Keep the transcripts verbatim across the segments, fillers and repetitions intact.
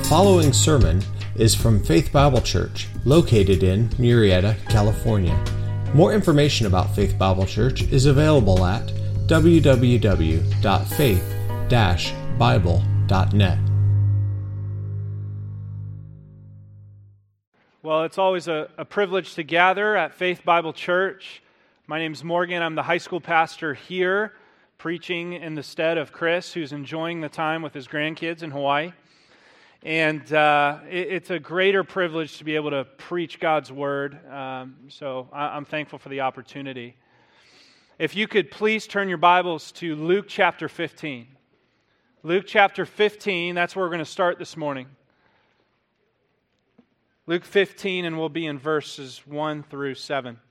following sermon is from Faith Bible Church, located in Murrieta, California. More information about Faith Bible Church is available at w w w dot faith dash bible dot net. Well, it's always a, a privilege to gather at Faith Bible Church. My name's Morgan. I'm the high school pastor here, preaching in the stead of Chris, who's enjoying the time with his grandkids in Hawaii. And uh, it, it's a greater privilege to be able to preach God's Word, um, so I, I'm thankful for the opportunity. If you could please turn your Bibles to Luke chapter fifteen. Luke chapter fifteen, that's where we're going to start this morning. Luke fifteen, and we'll be in verses one through seven.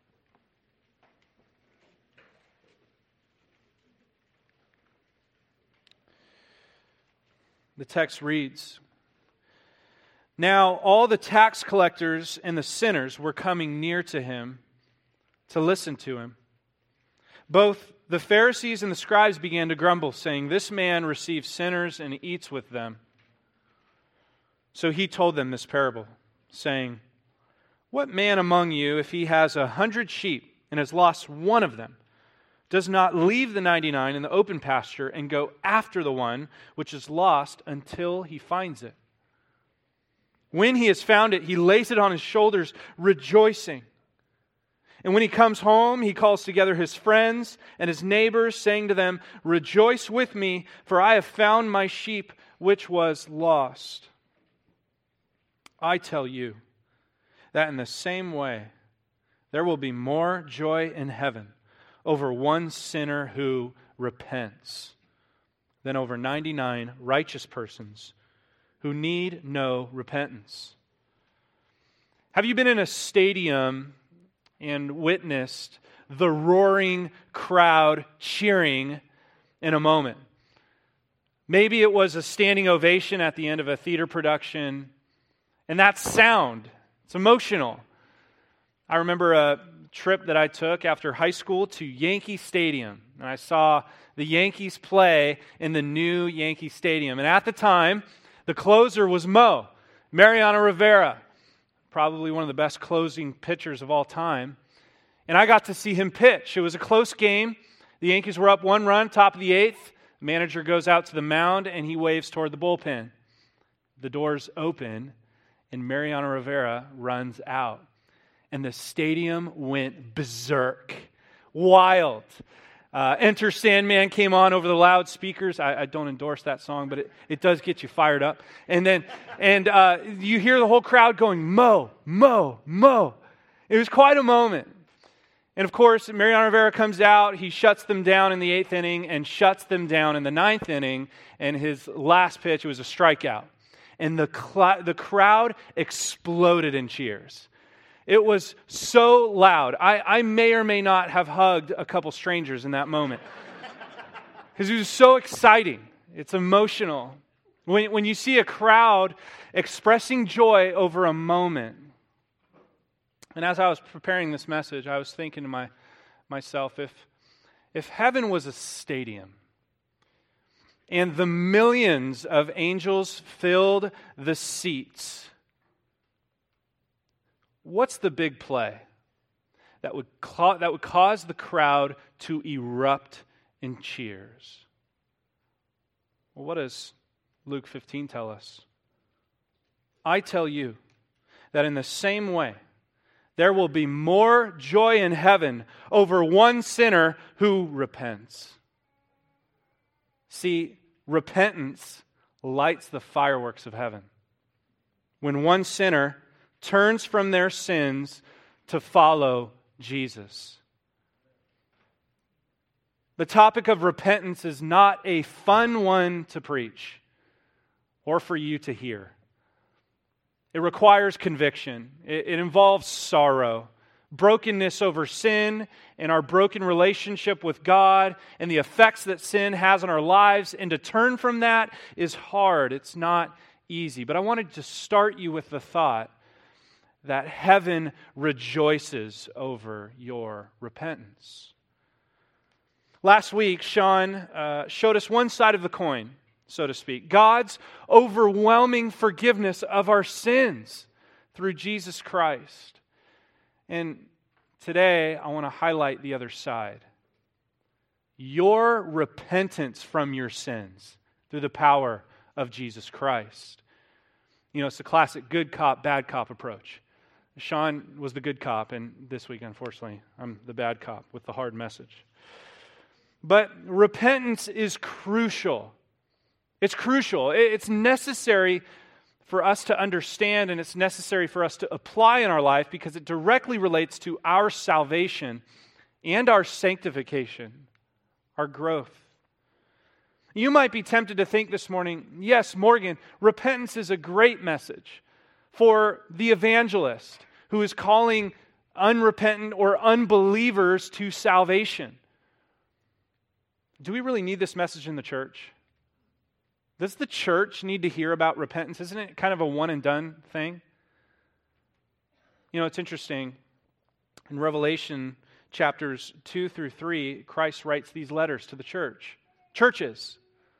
The text reads, "Now all the tax collectors and the sinners were coming near to him to listen to him. Both the Pharisees and the scribes began to grumble, saying, 'This man receives sinners and eats with them.' So he told them this parable, saying, 'What man among you, if he has a hundred sheep and has lost one of them, does not leave the ninety-nine in the open pasture and go after the one which is lost until he finds it? When he has found it, he lays it on his shoulders, rejoicing. And when he comes home, he calls together his friends and his neighbors, saying to them, "Rejoice with me, for I have found my sheep which was lost." I tell you that in the same way, there will be more joy in heaven over one sinner who repents than over ninety-nine righteous persons who need no repentance. Have you been in a stadium and witnessed the roaring crowd cheering in a moment? Maybe it was a standing ovation at the end of a theater production, and that sound, it's emotional. I remember a trip that I took after high school to Yankee Stadium, and I saw the Yankees play in the new Yankee Stadium. And at the time, the closer was Mo, Mariano Rivera, probably one of the best closing pitchers of all time. And I got to see him pitch. It was a close game. The Yankees were up one run, top of the eighth. The manager goes out to the mound, and he waves toward the bullpen. The doors open, and Mariano Rivera runs out. And the stadium went berserk. Wild. Uh, Enter Sandman came on over the loudspeakers. I, I don't endorse that song, but it, it does get you fired up. And then and uh, you hear the whole crowd going, "Mo, Mo, Mo." It was quite a moment. And of course, Mariano Rivera comes out. He shuts them down in the eighth inning and shuts them down in the ninth inning. And his last pitch, it was a strikeout. And the cl- the crowd exploded in cheers. It was so loud. I, I may or may not have hugged a couple strangers in that moment. Because it was so exciting. It's emotional. When, when you see a crowd expressing joy over a moment. And as I was preparing this message, I was thinking to my, myself, if, if heaven was a stadium, and the millions of angels filled the seats, what's the big play that would ca- that would cause the crowd to erupt in cheers? Well, what does Luke fifteen tell us? I tell you that in the same way, there will be more joy in heaven over one sinner who repents. See, repentance lights the fireworks of heaven. When one sinner turns from their sins to follow Jesus. The topic of repentance is not a fun one to preach or for you to hear. It requires conviction. It, it involves sorrow, brokenness over sin and our broken relationship with God and the effects that sin has on our lives. And to turn from that is hard. It's not easy. But I wanted to start you with the thought that heaven rejoices over your repentance. Last week, Sean uh, showed us one side of the coin. so to speak. God's overwhelming forgiveness of our sins through Jesus Christ. And today, I want to highlight the other side. Your repentance from your sins through the power of Jesus Christ. You know, it's the classic good cop, bad cop approach. Sean was the good cop, and this week, unfortunately, I'm the bad cop with the hard message. But repentance is crucial. It's crucial. It's necessary for us to understand, and it's necessary for us to apply in our life because it directly relates to our salvation and our sanctification, our growth. You might be tempted to think this morning, yes, Morgan, repentance is a great message for the evangelist who is calling unrepentant or unbelievers to salvation. Do we really need this message in the church? Does the church need to hear about repentance? Isn't it kind of a one and done thing? You know, it's interesting. In Revelation chapters two through three, Christ writes these letters to the church. Churches.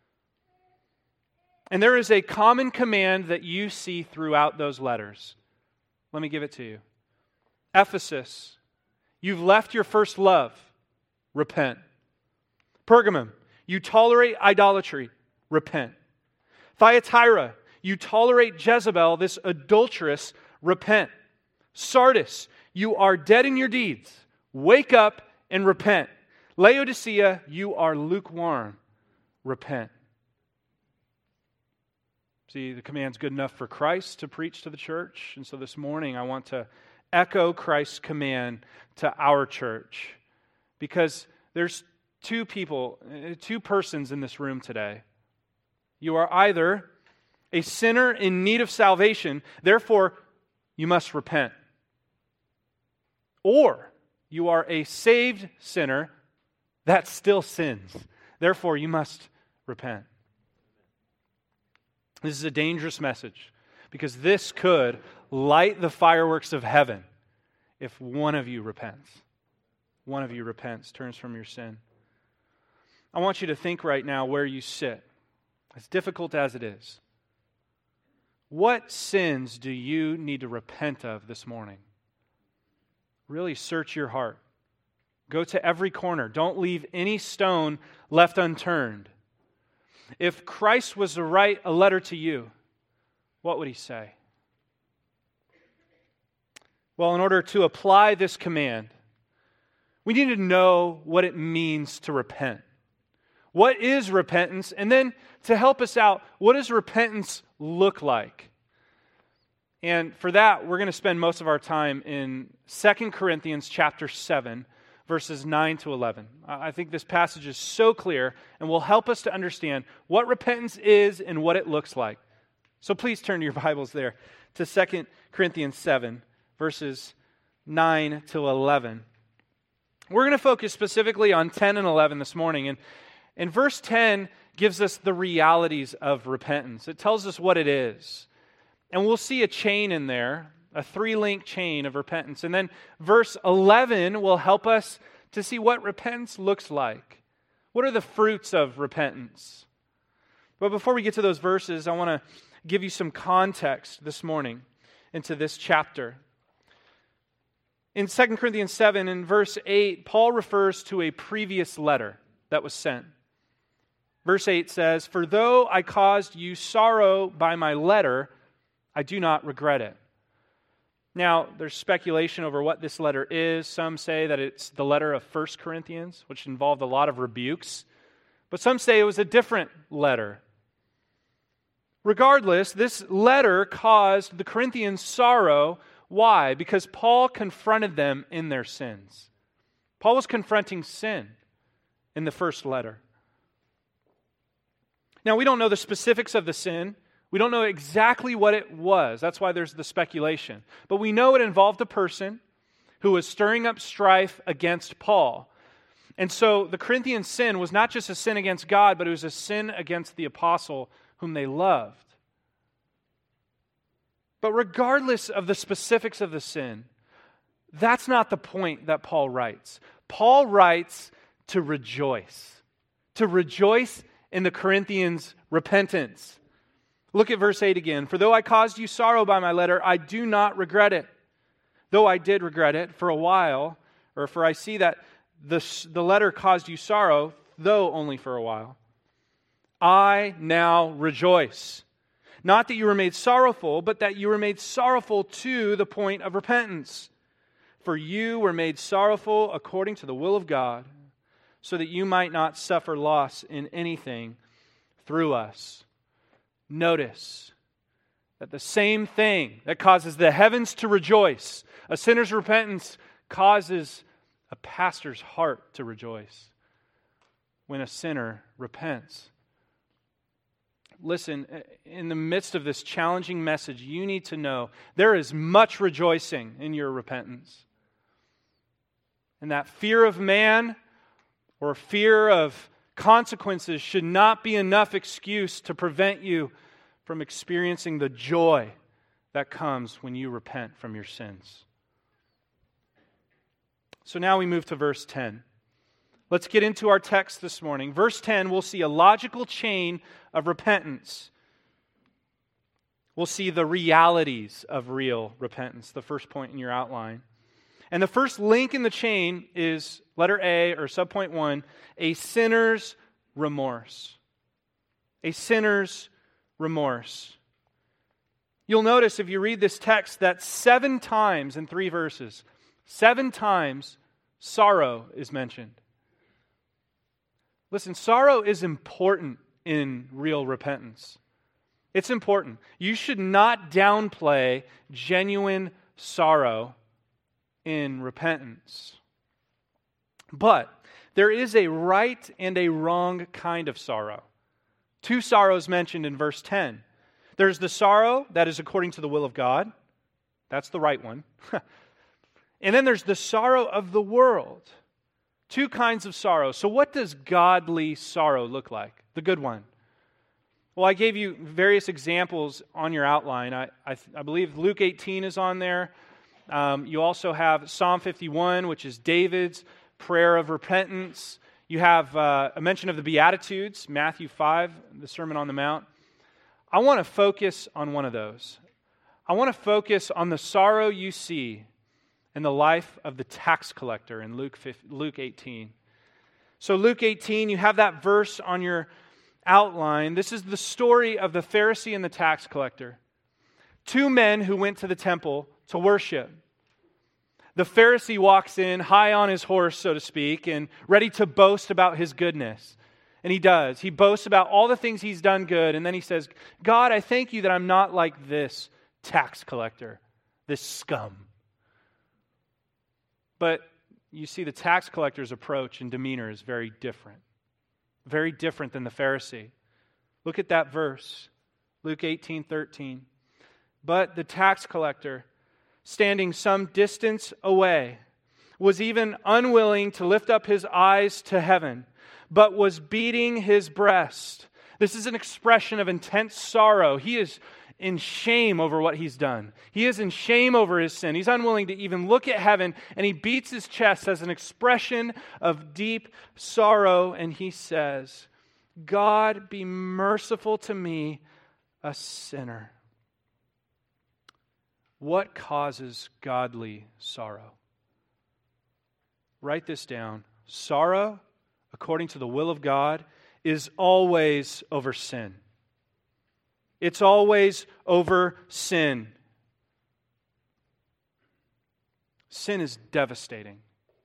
And there is a common command that you see throughout those letters. Let me give it to you. Ephesus, you've left your first love. Repent. Pergamum, you tolerate idolatry. Repent. Thyatira, you tolerate Jezebel, this adulteress. Repent. Sardis, you are dead in your deeds. Wake up and repent. Laodicea, you are lukewarm. Repent. See, the command's good enough for Christ to preach to the church. And so this morning I want to echo Christ's command to our church. Because there's two people, two persons in this room today. You are either a sinner in need of salvation, therefore you must repent. Or you are a saved sinner that still sins. Therefore you must repent. This is a dangerous message because this could light the fireworks of heaven if one of you repents. One of you repents, turns from your sin. I want you to think right now where you sit, as difficult as it is. What sins do you need to repent of this morning? Really search your heart. Go to every corner. Don't leave any stone left unturned. If Christ was to write a letter to you, what would he say? Well, in order to apply this command, we need to know what it means to repent. What is repentance? And then to help us out, what does repentance look like? And for that, we're going to spend most of our time in Second Corinthians chapter seven, verses nine to eleven. I think this passage is so clear and will help us to understand what repentance is and what it looks like. So please turn your Bibles there to Second Corinthians seven, verses nine to eleven. We're going to focus specifically on ten and eleven this morning. And, and verse ten gives us the realities of repentance. It tells us what it is. And we'll see a chain in there, a three-link chain of repentance. And then verse eleven will help us to see what repentance looks like. What are the fruits of repentance? But before we get to those verses, I want to give you some context this morning into this chapter. In Second Corinthians seven, in verse eight, Paul refers to a previous letter that was sent. Verse eight says, "For though I caused you sorrow by my letter, I do not regret it." Now, there's speculation over what this letter is. Some say that it's the letter of First Corinthians, which involved a lot of rebukes. But some say it was a different letter. Regardless, this letter caused the Corinthians sorrow. Why? Because Paul confronted them in their sins. Paul was confronting sin in the first letter. Now, we don't know the specifics of the sin. We don't know exactly what it was. That's why there's the speculation. But we know it involved a person who was stirring up strife against Paul. And so the Corinthian sin was not just a sin against God, but it was a sin against the apostle whom they loved. But regardless of the specifics of the sin, that's not the point that Paul writes. Paul writes to rejoice. To rejoice in the Corinthians' repentance. Look at verse eight again. For though I caused you sorrow by my letter, I do not regret it. Though I did regret it for a while, or for I see that the, the letter caused you sorrow, though only for a while. I now rejoice. Not that you were made sorrowful, but that you were made sorrowful to the point of repentance. For you were made sorrowful according to the will of God, so that you might not suffer loss in anything through us. Notice that the same thing that causes the heavens to rejoice, a sinner's repentance, causes a pastor's heart to rejoice when a sinner repents. Listen, in the midst of this challenging message, you need to know there is much rejoicing in your repentance. And that fear of man or fear of consequences should not be enough excuse to prevent you from experiencing the joy that comes when you repent from your sins. So now we move to verse ten. Let's get into our text this morning. Verse ten, we'll see a logical chain of repentance. We'll see the realities of real repentance, the first point in your outline. And the first link in the chain is letter A, or subpoint one, a sinner's remorse. A sinner's remorse. You'll notice if you read this text that seven times in three verses, seven times sorrow is mentioned. Listen, sorrow is important in real repentance. It's important. You should not downplay genuine sorrow in repentance. But there is a right and a wrong kind of sorrow. Two sorrows mentioned in verse ten. There's the sorrow that is according to the will of God. That's the right one. And then there's the sorrow of the world. Two kinds of sorrow. So what does godly sorrow look like? The good one. Well, I gave you various examples on your outline. I, I, I believe Luke eighteen is on there. Um, you also have Psalm fifty-one, which is David's prayer of repentance. You have uh, a mention of the Beatitudes, Matthew five, the Sermon on the Mount. I want to focus on one of those. I want to focus on the sorrow you see in the life of the tax collector in Luke Luke eighteen. So Luke eighteen, you have that verse on your outline. This is the story of the Pharisee and the tax collector. Two men who went to the temple to worship. The Pharisee walks in, high on his horse, so to speak, and ready to boast about his goodness. And he does. He boasts about all the things he's done good, and then he says, God, I thank you that I'm not like this tax collector, this scum. But you see, the tax collector's approach and demeanor is very different. Very different than the Pharisee. Look at that verse, Luke eighteen thirteen. But the tax collector, standing some distance away, was even unwilling to lift up his eyes to heaven, but was beating his breast. This is an expression of intense sorrow. He is in shame over what he's done. He is in shame over his sin. He's unwilling to even look at heaven, and he beats his chest as an expression of deep sorrow, and he says, God, be merciful to me, a sinner. What causes godly sorrow? Write this down. Sorrow, according to the will of God, is always over sin. It's always over sin. Sin is devastating.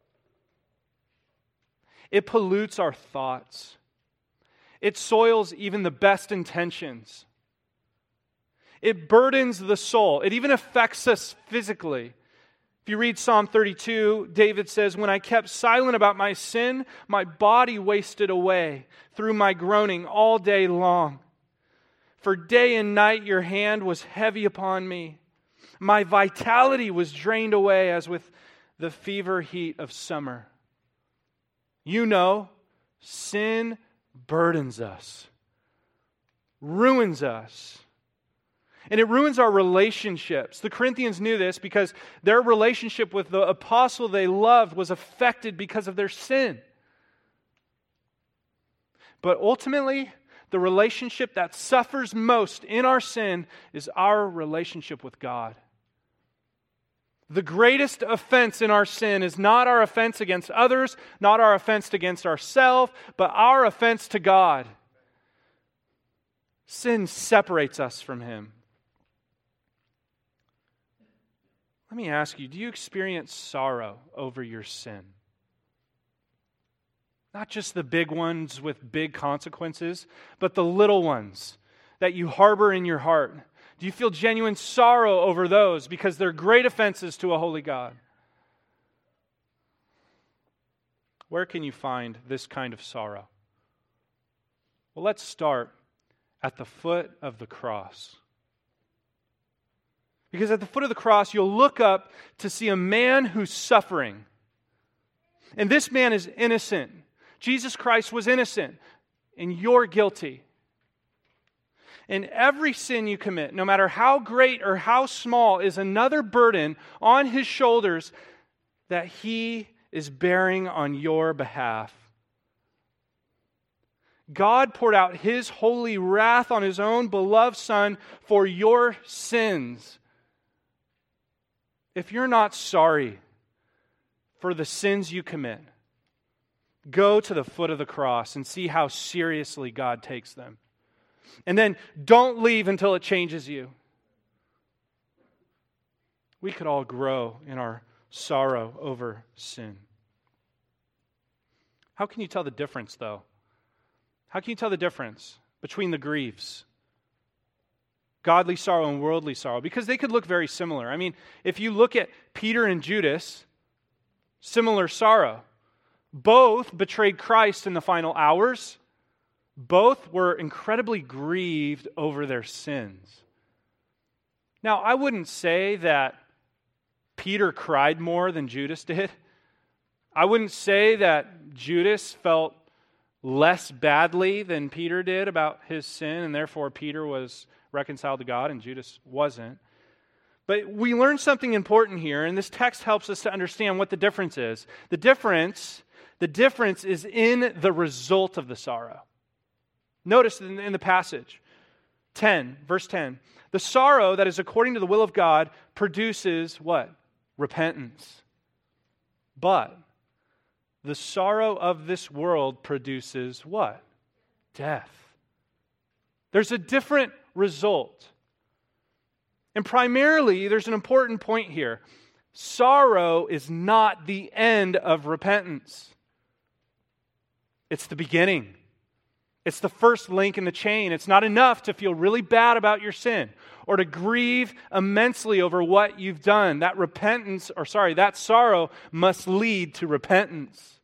It pollutes our thoughts. It soils even the best intentions. It burdens the soul. It even affects us physically. If you read Psalm thirty-two, David says, when I kept silent about my sin, my body wasted away through my groaning all day long. For day and night your hand was heavy upon me. My vitality was drained away as with the fever heat of summer. You know, sin burdens us, ruins us. And it ruins our relationships. The Corinthians knew this because their relationship with the apostle they loved was affected because of their sin. But ultimately, the relationship that suffers most in our sin is our relationship with God. The greatest offense in our sin is not our offense against others, not our offense against ourselves, but our offense to God. Sin separates us from Him. Let me ask you, do you experience sorrow over your sin? Not just the big ones with big consequences, but the little ones that you harbor in your heart. Do you feel genuine sorrow over those because they're great offenses to a holy God? Where can you find this kind of sorrow? Well, let's start at the foot of the cross. Because at the foot of the cross, you'll look up to see a man who's suffering. And this man is innocent. Jesus Christ was innocent, and you're guilty. And every sin you commit, no matter how great or how small, is another burden on His shoulders that He is bearing on your behalf. God poured out His holy wrath on His own beloved Son for your sins. If you're not sorry for the sins you commit, go to the foot of the cross and see how seriously God takes them. And then don't leave until it changes you. We could all grow in our sorrow over sin. How can you tell the difference, though? How can you tell the difference between the griefs? Godly sorrow and worldly sorrow. Because they could look very similar. I mean, if you look at Peter and Judas, similar sorrow. Both betrayed Christ in the final hours. Both were incredibly grieved over their sins. Now, I wouldn't say that Peter cried more than Judas did. I wouldn't say that Judas felt less badly than Peter did about his sin, and therefore Peter was reconciled to God and Judas wasn't. But we learn something important here, and this text helps us to understand what the difference is. The difference, the difference is in the result of the sorrow. Notice in, in the passage, ten, verse ten, the sorrow that is according to the will of God produces what? Repentance. But the sorrow of this world produces what? Death. There's a different result. And primarily, there's an important point here. Sorrow is not the end of repentance. It's the beginning. It's the first link in the chain. It's not enough to feel really bad about your sin or to grieve immensely over what you've done. That repentance, or sorry, that sorrow must lead to repentance.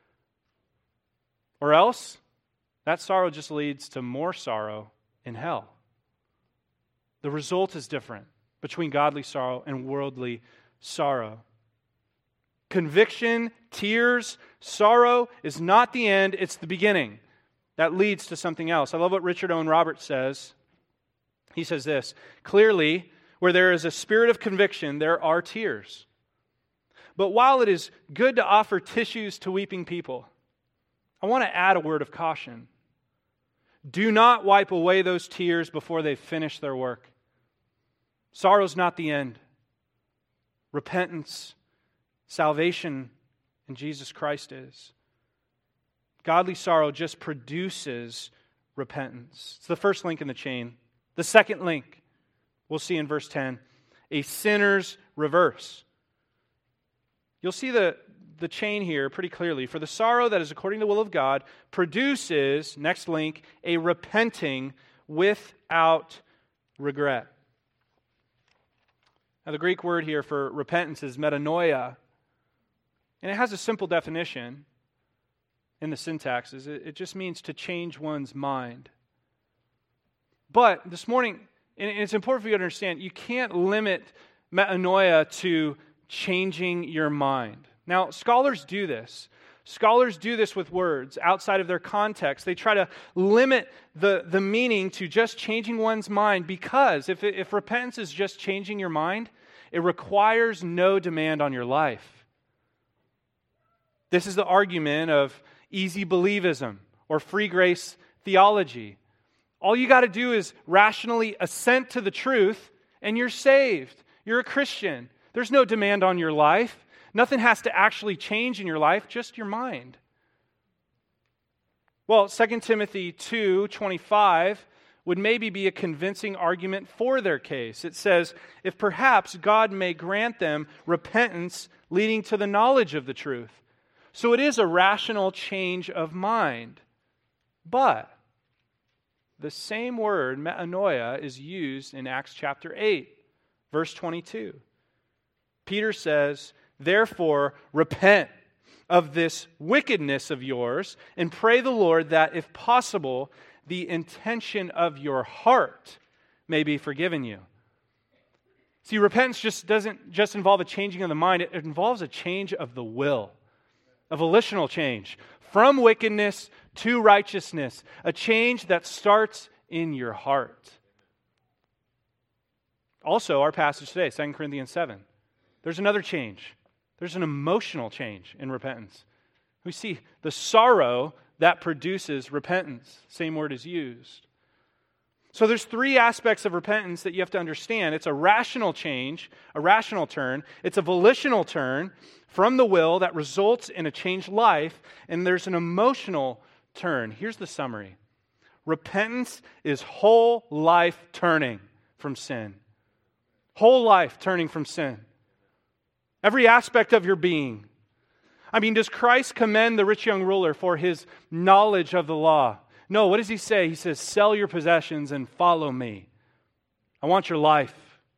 Or else, that sorrow just leads to more sorrow in hell. The result is different between godly sorrow and worldly sorrow. Conviction, tears, sorrow is not the end, it's the beginning. That leads to something else. I love what Richard Owen Roberts says. He says this, clearly, where there is a spirit of conviction, there are tears. But while it is good to offer tissues to weeping people, I want to add a word of caution. Do not wipe away those tears before they've finished their work. Sorrow's not the end. Repentance, salvation in Jesus Christ is. Godly sorrow just produces repentance. It's the first link in the chain. The second link, we'll see in verse ten, a sinner's reverse. You'll see the, the chain here pretty clearly. For the sorrow that is according to the will of God produces, next link, a repenting without regret. Now the Greek word here for repentance is metanoia. And it has a simple definition in the syntaxes. It just means to change one's mind. But this morning, and it's important for you to understand, you can't limit metanoia to changing your mind. Now, scholars do this. Scholars do this with words outside of their context. They try to limit the, the meaning to just changing one's mind because if, it, if repentance is just changing your mind, it requires no demand on your life. This is the argument of easy believism or free grace theology. All you got to do is rationally assent to the truth, and you're saved. You're a Christian. There's no demand on your life. Nothing has to actually change in your life, just your mind. Well, Second Timothy two twenty-five would maybe be a convincing argument for their case. It says, if perhaps God may grant them repentance leading to the knowledge of the truth. So it is a rational change of mind. But the same word, metanoia, is used in Acts chapter eight, verse twenty-two. Peter says, therefore, repent of this wickedness of yours and pray the Lord that, if possible, the intention of your heart may be forgiven you. See, repentance just doesn't just involve a changing of the mind. It involves a change of the will, a volitional change from wickedness to righteousness, a change that starts in your heart. Also, our passage today, Second Corinthians seven, there's another change. There's an emotional change in repentance. We see the sorrow that produces repentance. Same word is used. So there's three aspects of repentance that you have to understand. It's a rational change, a rational turn. It's a volitional turn from the will that results in a changed life. And there's an emotional turn. Here's the summary. Repentance is whole life turning from sin. Whole life turning from sin. Every aspect of your being. I mean, does Christ commend the rich young ruler for his knowledge of the law? No, what does he say? He says, sell your possessions and follow me. I want your life.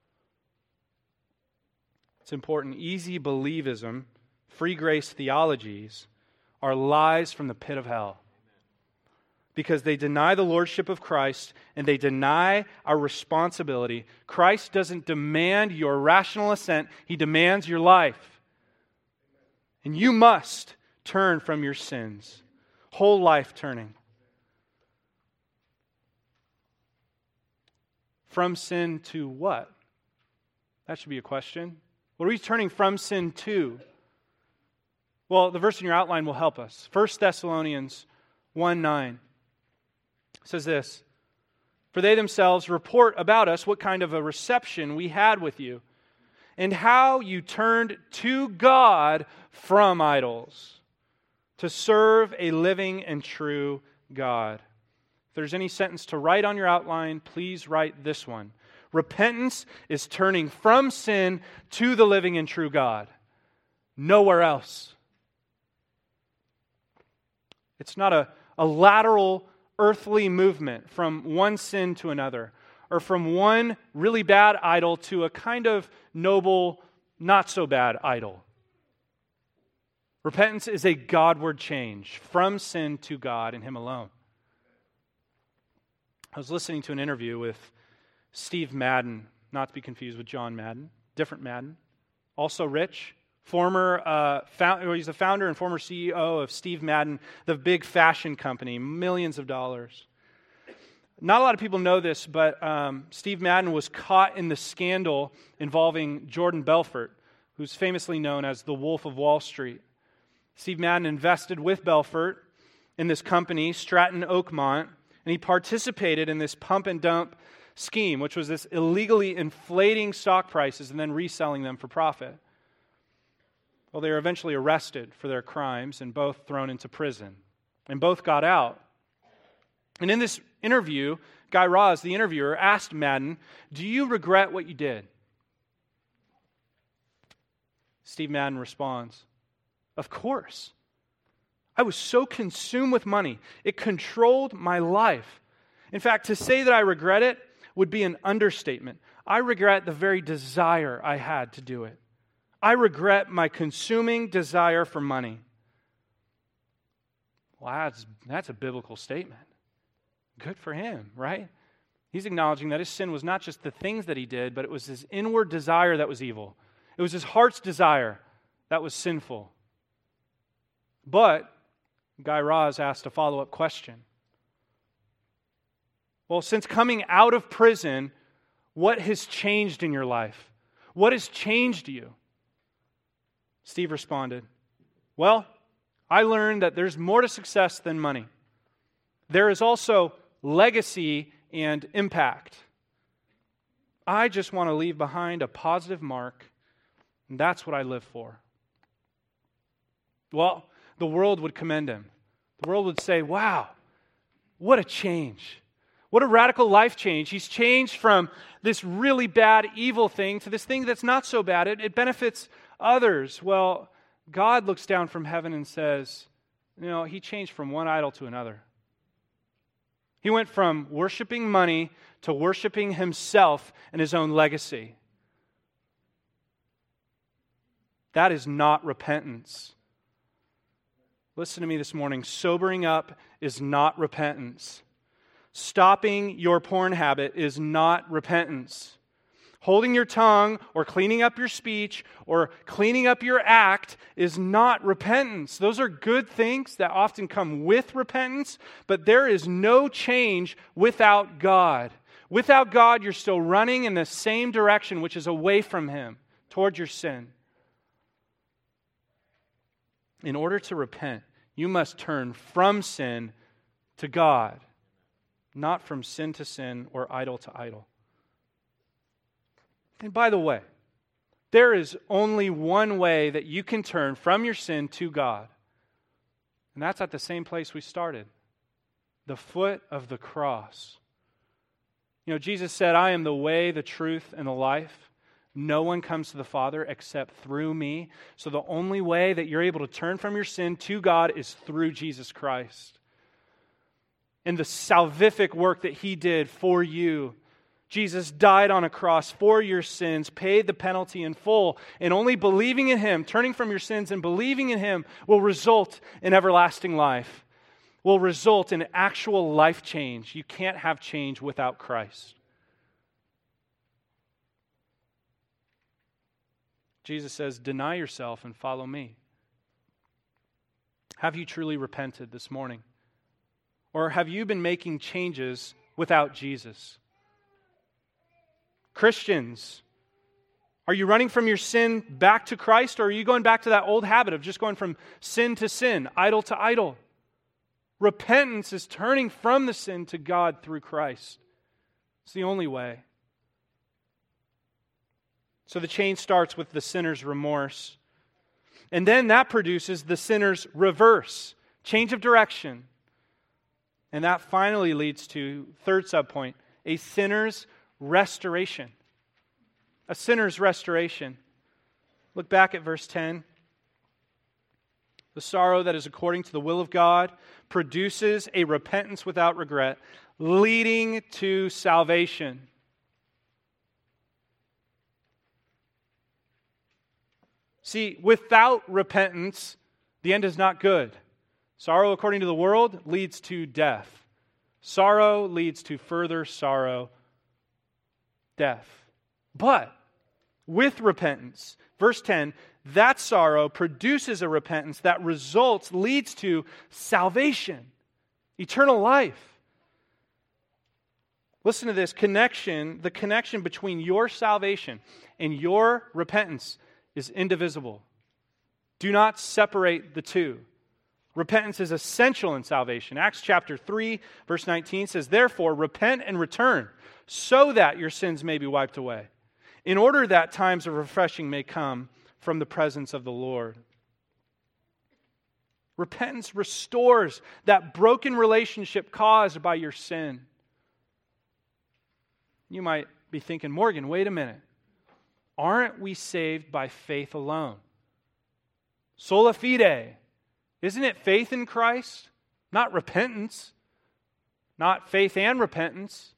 It's important. Easy believism, free grace theologies are lies from the pit of hell. Because they deny the lordship of Christ and they deny our responsibility. Christ doesn't demand your rational assent. He demands your life. And you must turn from your sins. Whole life turning. From sin to what? That should be a question. What are we turning from sin to? Well, the verse in your outline will help us. First Thessalonians one nine says this, for they themselves report about us what kind of a reception we had with you, and how you turned to God from idols to serve a living and true God. If there's any sentence to write on your outline, please write this one. Repentance is turning from sin to the living and true God. Nowhere else. It's not a, a lateral earthly movement from one sin to another, or from one really bad idol to a kind of noble, not so bad idol. Repentance is a Godward change from sin to God and Him alone. I was listening to an interview with Steve Madden, not to be confused with John Madden, different Madden, also rich, former, uh, found, he's the founder and former C E O of Steve Madden, the big fashion company, millions of dollars. Not a lot of people know this, but um, Steve Madden was caught in the scandal involving Jordan Belfort, who's famously known as the Wolf of Wall Street. Steve Madden invested with Belfort in this company, Stratton Oakmont, and he participated in this pump and dump scheme, which was this illegally inflating stock prices and then reselling them for profit. Well, they were eventually arrested for their crimes and both thrown into prison. And both got out. And in this interview, Guy Raz, the interviewer, asked Madden, do you regret what you did? Steve Madden responds, of course. I was so consumed with money. It controlled my life. In fact, to say that I regret it would be an understatement. I regret the very desire I had to do it. I regret my consuming desire for money. Well, that's, that's a biblical statement. Good for him, right? He's acknowledging that his sin was not just the things that he did, but it was his inward desire that was evil. It was his heart's desire that was sinful. But Guy Raz asked a follow-up question. Well, since coming out of prison, what has changed in your life? What has changed you? Steve responded, well, I learned that there's more to success than money. There is also legacy and impact. I just want to leave behind a positive mark, and that's what I live for. Well, the world would commend him. The world would say, wow, what a change. What a radical life change. He's changed from this really bad, evil thing to this thing that's not so bad. It, it benefits others. Well, God looks down from heaven and says, you know, he changed from one idol to another. He went from worshiping money to worshiping himself and his own legacy. That is not repentance. Listen to me this morning. Sobering up is not repentance. Stopping your porn habit is not repentance. Holding your tongue or cleaning up your speech or cleaning up your act is not repentance. Those are good things that often come with repentance, but there is no change without God. Without God, you're still running in the same direction, which is away from Him, toward your sin. In order to repent, you must turn from sin to God, not from sin to sin or idol to idol. And by the way, there is only one way that you can turn from your sin to God. And that's at the same place we started, the foot of the cross. You know, Jesus said, I am the way, the truth, and the life. No one comes to the Father except through me. So the only way that you're able to turn from your sin to God is through Jesus Christ. And the salvific work that He did for you. Jesus died on a cross for your sins, paid the penalty in full, and only believing in Him, turning from your sins and believing in Him will result in everlasting life, will result in actual life change. You can't have change without Christ. Jesus says, deny yourself and follow me. Have you truly repented this morning? Or have you been making changes without Jesus? Christians, are you running from your sin back to Christ, or are you going back to that old habit of just going from sin to sin, idol to idol? Repentance is turning from the sin to God through Christ. It's the only way. So the change starts with the sinner's remorse. And then that produces the sinner's reverse, change of direction. And that finally leads to, third subpoint, a sinner's restoration. A sinner's restoration. Look back at verse ten. The sorrow that is according to the will of God produces a repentance without regret, leading to salvation. See, without repentance, the end is not good. Sorrow according to the world leads to death. Sorrow leads to further sorrow, death. But with repentance, verse ten, that sorrow produces a repentance that results, leads to salvation, eternal life. Listen to this connection, the connection between your salvation and your repentance is indivisible. Do not separate the two. Repentance is essential in salvation. Acts chapter three, verse nineteen says, therefore, repent and return, so that your sins may be wiped away, in order that times of refreshing may come from the presence of the Lord. Repentance restores that broken relationship caused by your sin. You might be thinking, Morgan, wait a minute. Aren't we saved by faith alone? Sola fide. Isn't it faith in Christ? Not repentance. Not faith and repentance.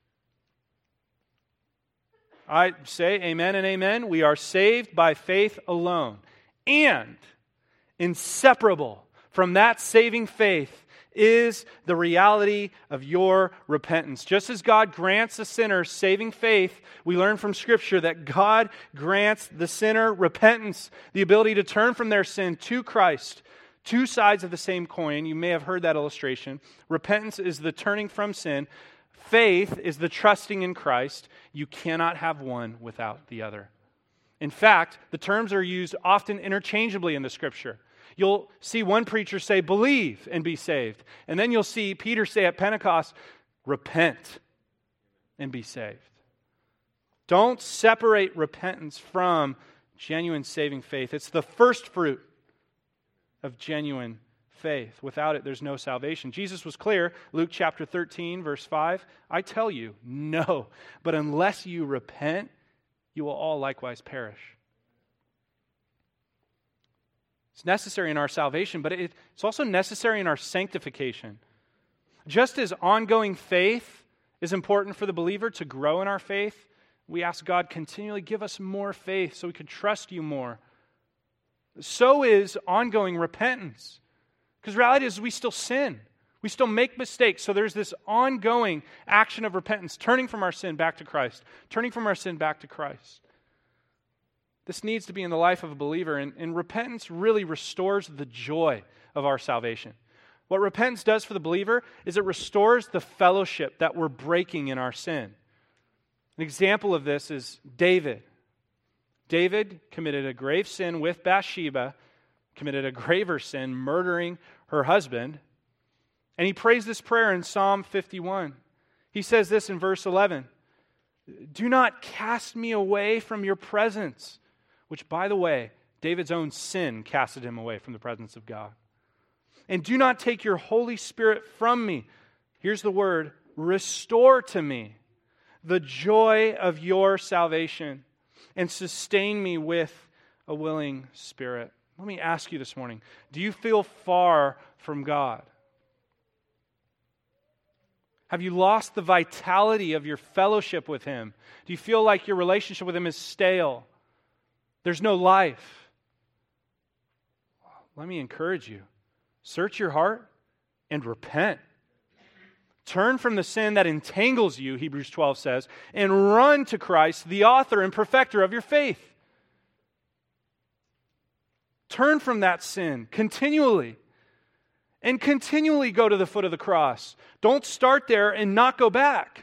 I say amen and amen. We are saved by faith alone. And inseparable from that saving faith is the reality of your repentance. Just as God grants a sinner saving faith, we learn from Scripture that God grants the sinner repentance, the ability to turn from their sin to Christ. Two sides of the same coin. You may have heard that illustration. Repentance is the turning from sin. Faith is the trusting in Christ. You cannot have one without the other. In fact, the terms are used often interchangeably in the Scripture. You'll see one preacher say, believe and be saved. And then you'll see Peter say at Pentecost, repent and be saved. Don't separate repentance from genuine saving faith. It's the first fruit of genuine faith. Without it, there's no salvation. Jesus was clear, Luke chapter thirteen, verse five, I tell you, no, but unless you repent, you will all likewise perish. It's necessary in our salvation, but it's also necessary in our sanctification. Just as ongoing faith is important for the believer to grow in our faith, we ask God continually, give us more faith so we can trust you more. So is ongoing repentance. Because reality is we still sin. We still make mistakes. So there's this ongoing action of repentance, turning from our sin back to Christ, turning from our sin back to Christ. This needs to be in the life of a believer, and, and repentance really restores the joy of our salvation. What repentance does for the believer is it restores the fellowship that we're breaking in our sin. An example of this is David. David committed a grave sin with Bathsheba, committed a graver sin, murdering her husband. And he prays this prayer in Psalm fifty-one. He says this in verse eleven, do not cast me away from your presence. Which, by the way, David's own sin casted him away from the presence of God. And do not take your Holy Spirit from me. Here's the word, restore to me the joy of your salvation and sustain me with a willing spirit. Let me ask you this morning, do you feel far from God? Have you lost the vitality of your fellowship with Him? Do you feel like your relationship with Him is stale? There's no life. Let me encourage you. Search your heart and repent. Turn from the sin that entangles you, Hebrews twelve says, and run to Christ, the author and perfecter of your faith. Turn from that sin continually. And continually go to the foot of the cross. Don't start there and not go back.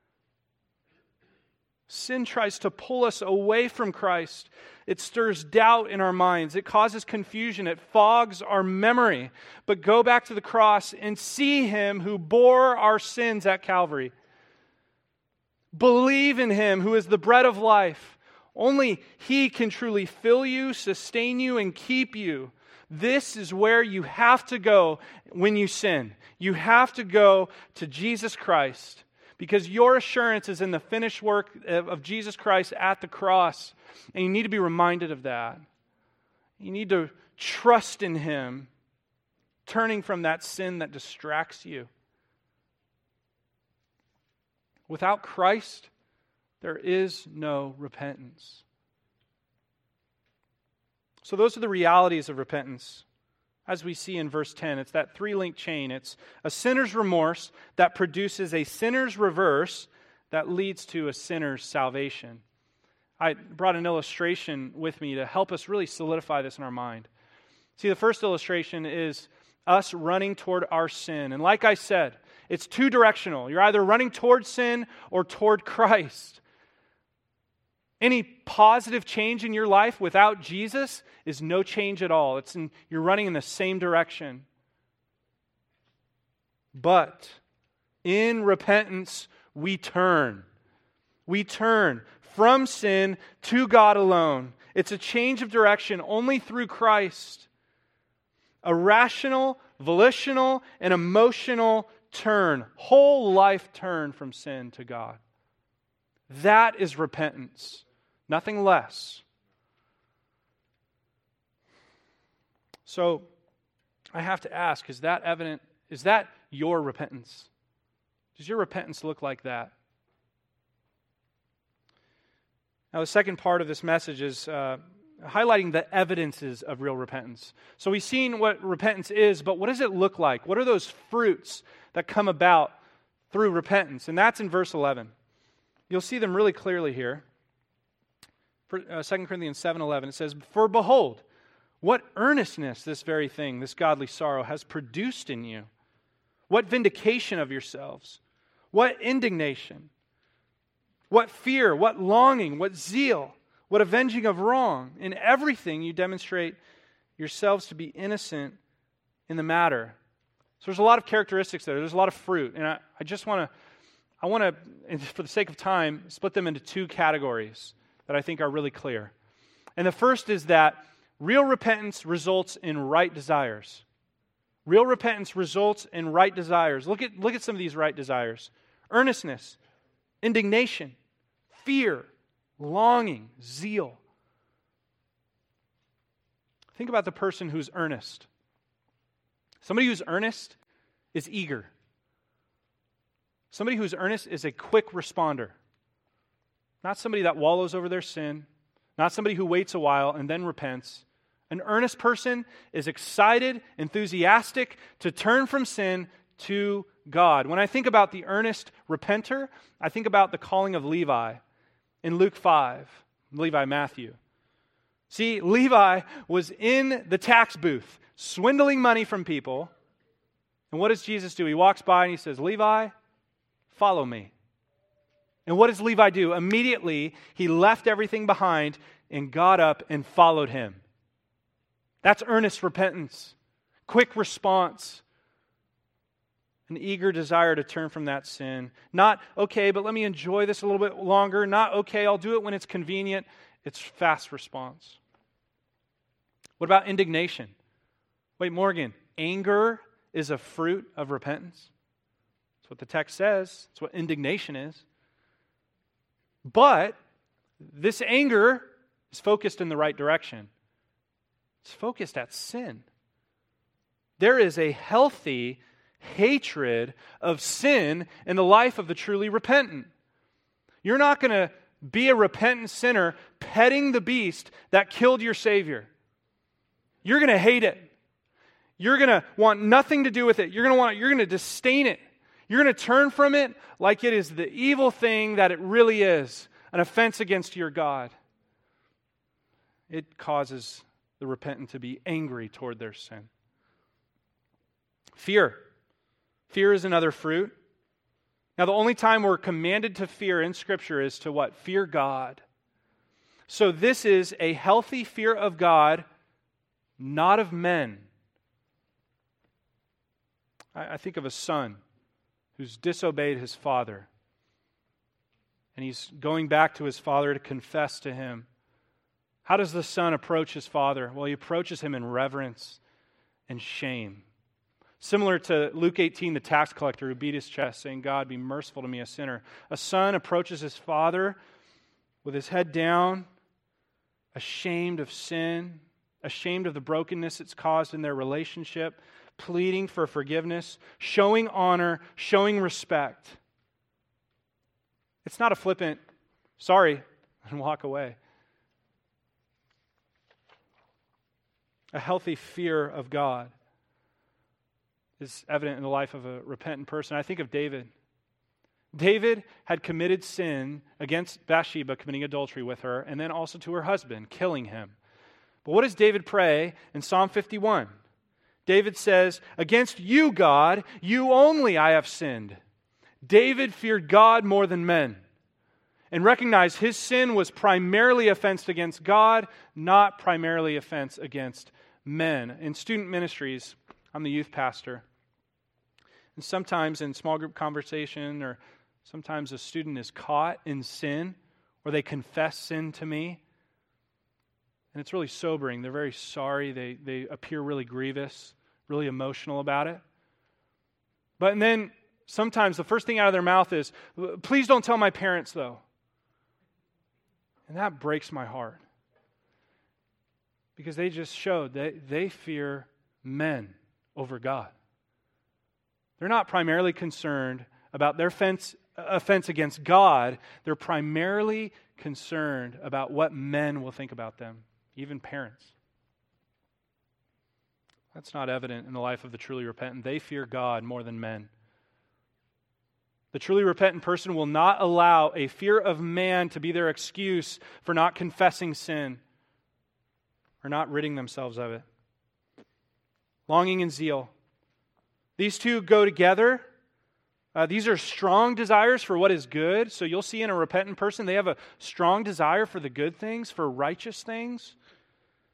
Sin tries to pull us away from Christ. It stirs doubt in our minds. It causes confusion. It fogs our memory. But go back to the cross and see Him who bore our sins at Calvary. Believe in Him who is the bread of life. Only He can truly fill you, sustain you, and keep you. This is where you have to go when you sin. You have to go to Jesus Christ. Because your assurance is in the finished work of Jesus Christ at the cross. And you need to be reminded of that. You need to trust in Him, turning from that sin that distracts you. Without Christ, there is no repentance. So those are the realities of repentance. As we see in verse ten, it's that three-link chain. It's a sinner's remorse that produces a sinner's reverse that leads to a sinner's salvation. I brought an illustration with me to help us really solidify this in our mind. See, the first illustration is us running toward our sin. And like I said, it's two-directional. You're either running toward sin or toward Christ. Any positive change in your life without Jesus is no change at all. It's in, you're running in the same direction. But in repentance, we turn. We turn from sin to God alone. It's a change of direction only through Christ. A rational, volitional, and emotional turn. Whole life turn from sin to God. That is repentance. Nothing less. So, I have to ask, is that evident? Is that your repentance? Does your repentance look like that? Now, the second part of this message is uh, highlighting the evidences of real repentance. So we've seen what repentance is, but what does it look like? What are those fruits that come about through repentance? And that's in verse eleven. You'll see them really clearly here. For, uh, Second Corinthians seven eleven, it says, for behold, what earnestness this very thing, this godly sorrow, has produced in you. What vindication of yourselves. What indignation. What fear, what longing, what zeal, what avenging of wrong. In everything you demonstrate yourselves to be innocent in the matter. So there's a lot of characteristics there. There's a lot of fruit. And I, I just want to I want to, for the sake of time, split them into two categories that I think are really clear. And the first is that real repentance results in right desires. Real repentance results in right desires. Look at, look at some of these right desires. Earnestness, indignation, fear, longing, zeal. Think about the person who's earnest. Somebody who's earnest is eager. Somebody who's earnest is a quick responder. Not somebody that wallows over their sin. Not somebody who waits a while and then repents. An earnest person is excited, enthusiastic to turn from sin to God. When I think about the earnest repenter, I think about the calling of Levi in Luke five, Levi Matthew. See, Levi was in the tax booth, swindling money from people. And what does Jesus do? He walks by and he says, Levi, follow me. And what does Levi do? Immediately, he left everything behind and got up and followed him. That's earnest repentance, quick response, an eager desire to turn from that sin. Not, okay, but let me enjoy this a little bit longer. Not, okay, I'll do it when it's convenient. It's fast response. What about indignation? Wait, Morgan, anger is a fruit of repentance? That's what the text says. That's what indignation is. But this anger is focused in the right direction. It's focused at sin. There is a healthy hatred of sin in the life of the truly repentant. You're not going to be a repentant sinner petting the beast that killed your Savior. You're going to hate it. You're going to want nothing to do with it. You're going to want, you're going to disdain it. You're going to turn from it like it is the evil thing that it really is, an offense against your God. It causes the repentant to be angry toward their sin. Fear. Fear is another fruit. Now, the only time we're commanded to fear in Scripture is to what? Fear God. So this is a healthy fear of God, not of men. I, I think of a son who's disobeyed his father. And he's going back to his father to confess to him. How does the son approach his father? Well, he approaches him in reverence and shame. Similar to Luke eighteen, the tax collector who beat his chest, saying, God, be merciful to me, a sinner. A son approaches his father with his head down, ashamed of sin, ashamed of the brokenness it's caused in their relationship, pleading for forgiveness, showing honor, showing respect. It's not a flippant, sorry, and walk away. A healthy fear of God is evident in the life of a repentant person. I think of David. David had committed sin against Bathsheba, committing adultery with her, and then also to her husband, killing him. But what does David pray in Psalm fifty-one? David says, against you, God, you only I have sinned. David feared God more than men and recognized his sin was primarily offense against God, not primarily offense against men. In student ministries, I'm the youth pastor. And sometimes in small group conversation or sometimes a student is caught in sin or they confess sin to me. And it's really sobering. They're very sorry. They, they appear really grievous, really emotional about it. But and then sometimes the first thing out of their mouth is, please don't tell my parents though. And that breaks my heart. Because they just showed that they fear men over God. They're not primarily concerned about their offense, offense against God. They're primarily concerned about what men will think about them, even parents. That's not evident in the life of the truly repentant. They fear God more than men. The truly repentant person will not allow a fear of man to be their excuse for not confessing sin or not ridding themselves of it. Longing and zeal. These two go together. Uh, these are strong desires for what is good. So you'll see in a repentant person, they have a strong desire for the good things, for righteous things.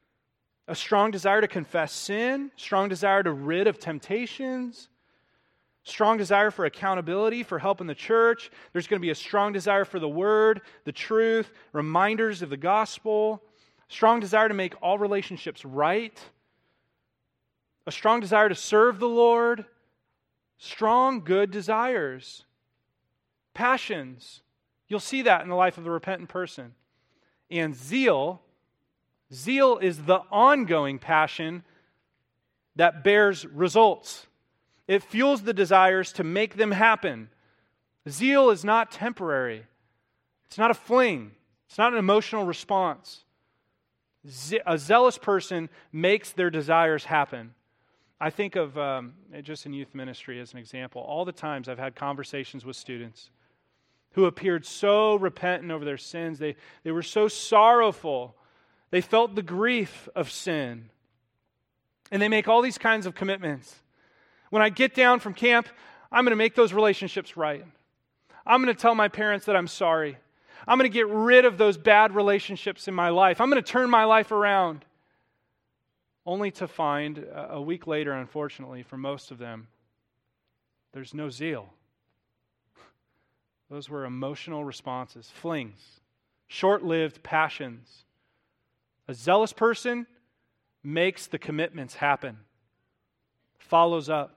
A strong desire to confess sin. Strong desire to rid of temptations. Strong desire for accountability, for help in the church. There's going to be a strong desire for the word, the truth, reminders of the gospel. Strong desire to make all relationships right. A strong desire to serve the Lord. Strong, good desires. Passions. You'll see that in the life of the repentant person. And zeal. Zeal is the ongoing passion that bears results. It fuels the desires to make them happen. Zeal is not temporary. It's not a fling. It's not an emotional response. Ze- a zealous person makes their desires happen. I think of, um, just in youth ministry as an example, all the times I've had conversations with students who appeared so repentant over their sins. They, they were so sorrowful. They felt the grief of sin. And they make all these kinds of commitments. When I get down from camp, I'm going to make those relationships right. I'm going to tell my parents that I'm sorry. I'm going to get rid of those bad relationships in my life. I'm going to turn my life around. Only to find a week later, unfortunately, for most of them, there's no zeal. Those were emotional responses, flings, short-lived passions. A zealous person makes the commitments happen, follows up.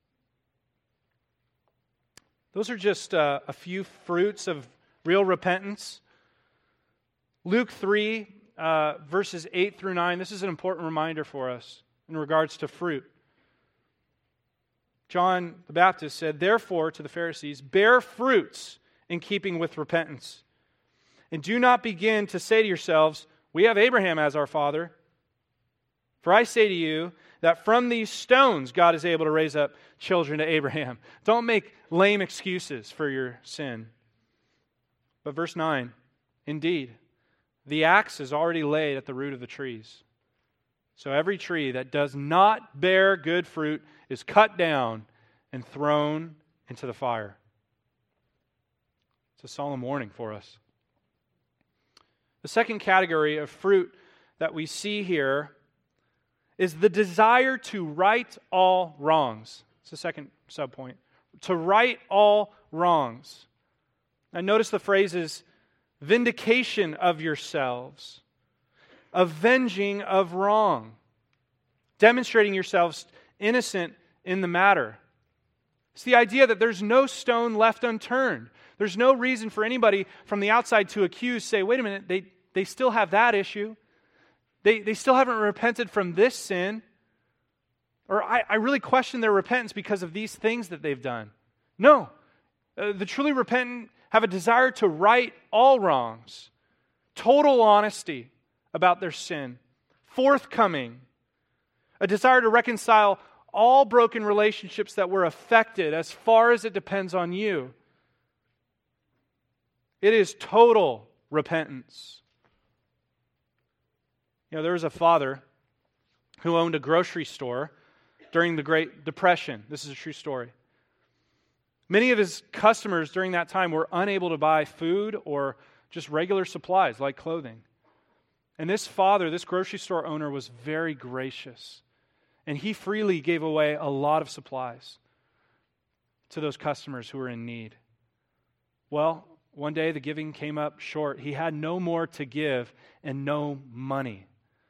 Those are just uh, a few fruits of real repentance. Luke three, uh, verses eight through nine, this is an important reminder for us in regards to fruit. John the Baptist said, "Therefore, to the Pharisees, bear fruits in keeping with repentance. And do not begin to say to yourselves, 'We have Abraham as our father.' For I say to you that from these stones God is able to raise up children to Abraham." Don't make lame excuses for your sin. But verse nine, "Indeed, the axe is already laid at the root of the trees. So every tree that does not bear good fruit is cut down and thrown into the fire." It's a solemn warning for us. The second category of fruit that we see here is the desire to right all wrongs. It's the second subpoint. To right all wrongs. Now notice the phrases, vindication of yourselves, avenging of wrong, demonstrating yourselves innocent in the matter. It's the idea that there's no stone left unturned. There's no reason for anybody from the outside to accuse, say, wait a minute, they, they still have that issue. They, they still haven't repented from this sin. Or I, I really question their repentance because of these things that they've done. No. Uh, the truly repentant have a desire to right all wrongs. Total honesty about their sin. Forthcoming. A desire to reconcile all broken relationships that were affected as far as it depends on you. It is total repentance. You know, there was a father who owned a grocery store during the Great Depression. This is a true story. Many of his customers during that time were unable to buy food or just regular supplies like clothing. And this father, this grocery store owner, was very gracious. And he freely gave away a lot of supplies to those customers who were in need. Well, one day the giving came up short. He had no more to give and no money.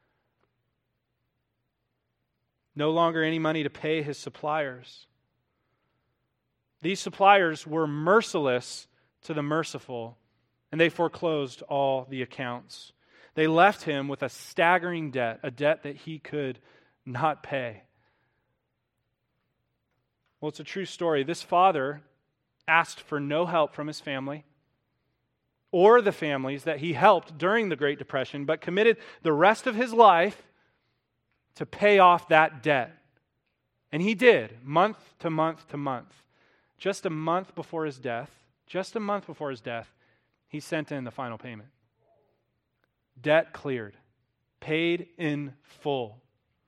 No longer any money to pay his suppliers. These suppliers were merciless to the merciful, and they foreclosed all the accounts. They left him with a staggering debt, a debt that he could not pay. Well, it's a true story. This father asked for no help from his family or the families that he helped during the Great Depression, but committed the rest of his life to pay off that debt. And he did, month to month to month. Just a month before his death, just a month before his death, he sent in the final payment. Debt cleared, paid in full.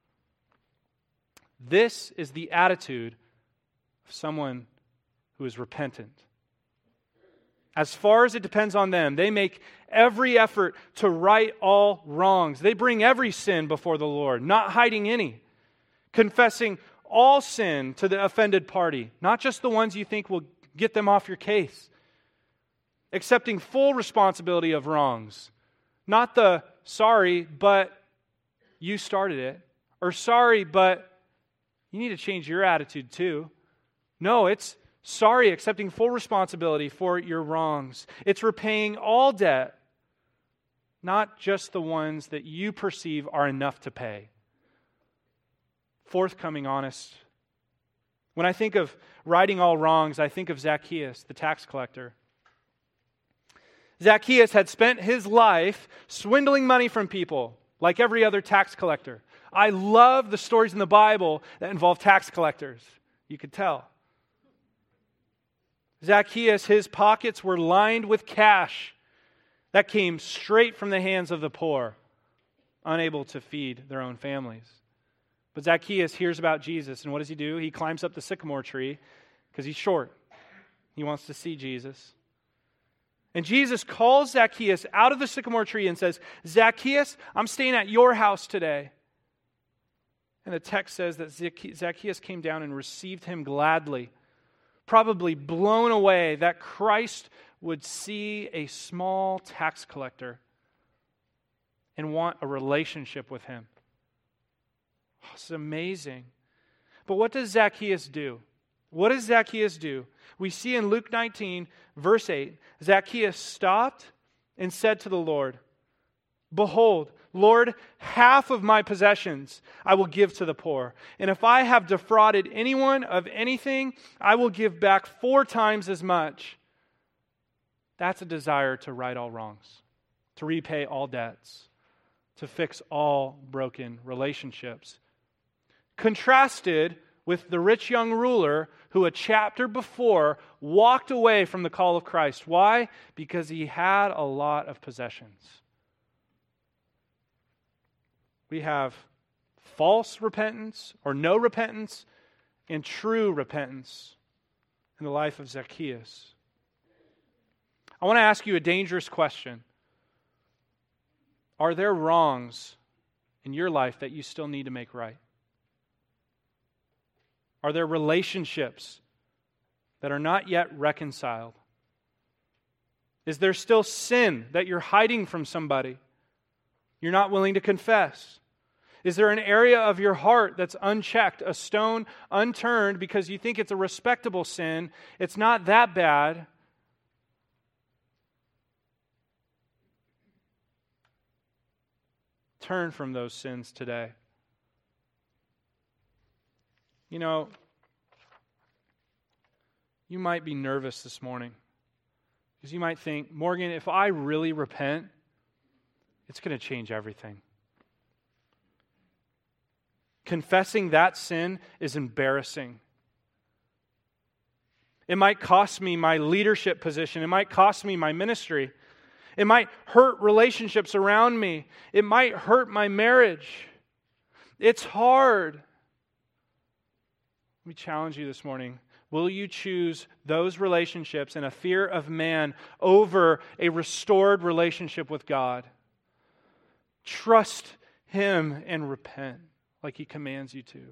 This is the attitude of someone who is repentant. As far as it depends on them, they make every effort to right all wrongs. They bring every sin before the Lord, not hiding any, confessing all sin to the offended party, not just the ones you think will get them off your case. Accepting full responsibility of wrongs. Not the, sorry, but you started it. Or sorry, but you need to change your attitude too. No, it's sorry, accepting full responsibility for your wrongs. It's repaying all debt, not just the ones that you perceive are enough to pay. Forthcoming, honest. When I think of righting all wrongs, I think of Zacchaeus, the tax collector. Zacchaeus had spent his life swindling money from people, like every other tax collector. I love the stories in the Bible that involve tax collectors. You could tell. Zacchaeus, his pockets were lined with cash that came straight from the hands of the poor, unable to feed their own families. But Zacchaeus hears about Jesus, and what does he do? He climbs up the sycamore tree because he's short. He wants to see Jesus. And Jesus calls Zacchaeus out of the sycamore tree and says, Zacchaeus, I'm staying at your house today. And the text says that Zacchaeus came down and received him gladly, probably blown away that Christ would see a small tax collector and want a relationship with him. Oh, it's amazing. But what does Zacchaeus do? What does Zacchaeus do? We see in Luke nineteen, verse eight, Zacchaeus stopped and said to the Lord, Behold, Lord, half of my possessions I will give to the poor. And if I have defrauded anyone of anything, I will give back four times as much. That's a desire to right all wrongs, to repay all debts, to fix all broken relationships. Contrasted with the rich young ruler who a chapter before walked away from the call of Christ. Why? Because he had a lot of possessions. We have false repentance or no repentance and true repentance in the life of Zacchaeus. I want to ask you a dangerous question. Are there wrongs in your life that you still need to make right? Are there relationships that are not yet reconciled? Is there still sin that you're hiding from somebody? You're not willing to confess? Is there an area of your heart that's unchecked, a stone unturned because you think it's a respectable sin? It's not that bad. Turn from those sins today. You know, you might be nervous this morning because you might think, Morgan, if I really repent, it's going to change everything. Confessing that sin is embarrassing. It might cost me my leadership position. It might cost me my ministry. It might hurt relationships around me. It might hurt my marriage. It's hard. Let me challenge you this morning. Will you choose those relationships and a fear of man over a restored relationship with God? Trust Him and repent like He commands you to.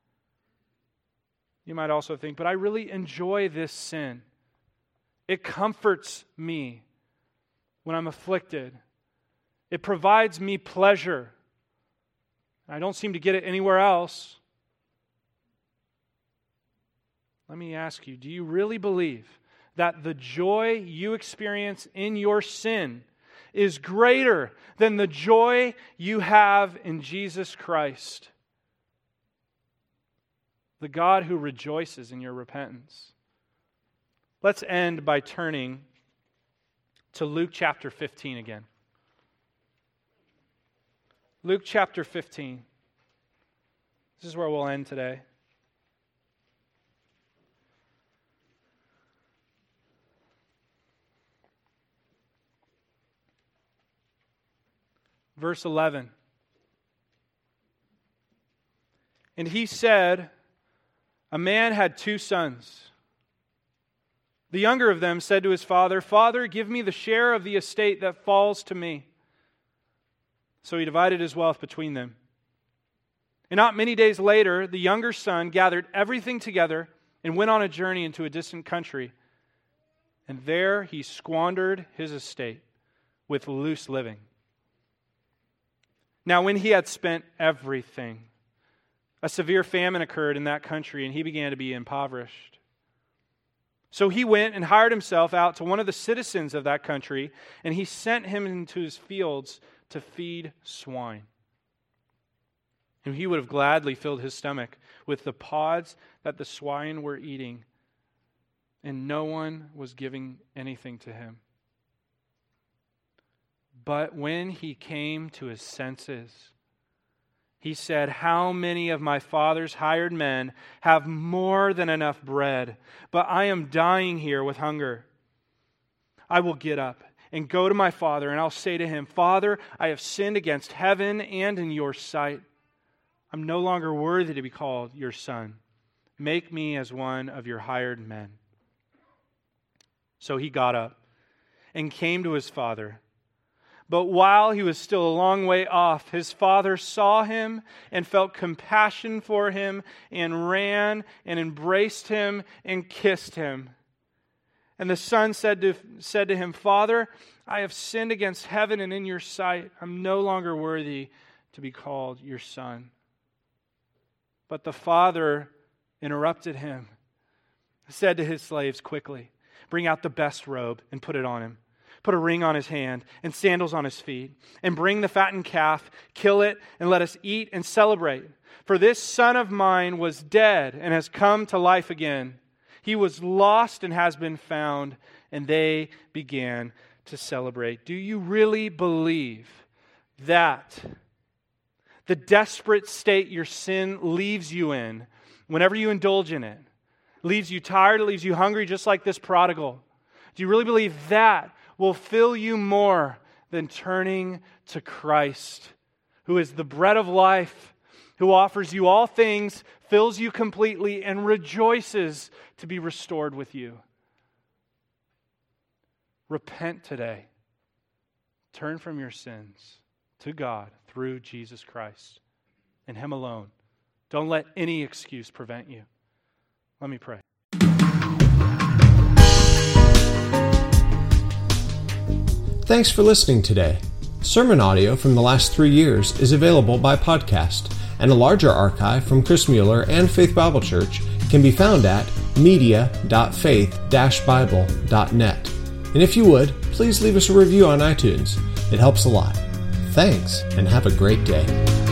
You might also think, but I really enjoy this sin. It comforts me when I'm afflicted. It provides me pleasure. I don't seem to get it anywhere else. Let me ask you, do you really believe that the joy you experience in your sin is greater than the joy you have in Jesus Christ, the God who rejoices in your repentance? Let's end by turning to Luke chapter fifteen again. Luke chapter fifteen. This is where we'll end today. Verse eleven. And he said, a man had two sons. The younger of them said to his father, Father, give me the share of the estate that falls to me. So he divided his wealth between them. And not many days later, the younger son gathered everything together and went on a journey into a distant country. And there he squandered his estate with loose living. Now, when he had spent everything, a severe famine occurred in that country, and he began to be impoverished. So he went and hired himself out to one of the citizens of that country, and he sent him into his fields to feed swine. And he would have gladly filled his stomach with the pods that the swine were eating, and no one was giving anything to him. But when he came to his senses, he said, "How many of my father's hired men have more than enough bread, but I am dying here with hunger? I will get up and go to my father, and I'll say to him, 'Father, I have sinned against heaven and in your sight. I'm no longer worthy to be called your son. Make me as one of your hired men.' So he got up and came to his father. But while he was still a long way off, his father saw him and felt compassion for him and ran and embraced him and kissed him. And the son said to, said to him, 'Father, I have sinned against heaven and in your sight. I'm no longer worthy to be called your son.' But the father interrupted him, said to his slaves, 'Quickly, bring out the best robe and put it on him. Put a ring on his hand and sandals on his feet, and bring the fattened calf, kill it, and let us eat and celebrate. For this son of mine was dead and has come to life again. He was lost and has been found.' And they began to celebrate." Do you really believe that the desperate state your sin leaves you in, whenever you indulge in it, leaves you tired, it leaves you hungry, just like this prodigal? Do you really believe that will fill you more than turning to Christ, who is the bread of life, who offers you all things, fills you completely, and rejoices to be restored with you? Repent today. Turn from your sins to God through Jesus Christ and Him alone. Don't let any excuse prevent you. Let me pray. Thanks for listening today. Sermon audio from the last three years is available by podcast, and a larger archive from Chris Mueller and Faith Bible Church can be found at media dot faith dash bible dot net. And if you would, please leave us a review on iTunes. It helps a lot. Thanks, and have a great day.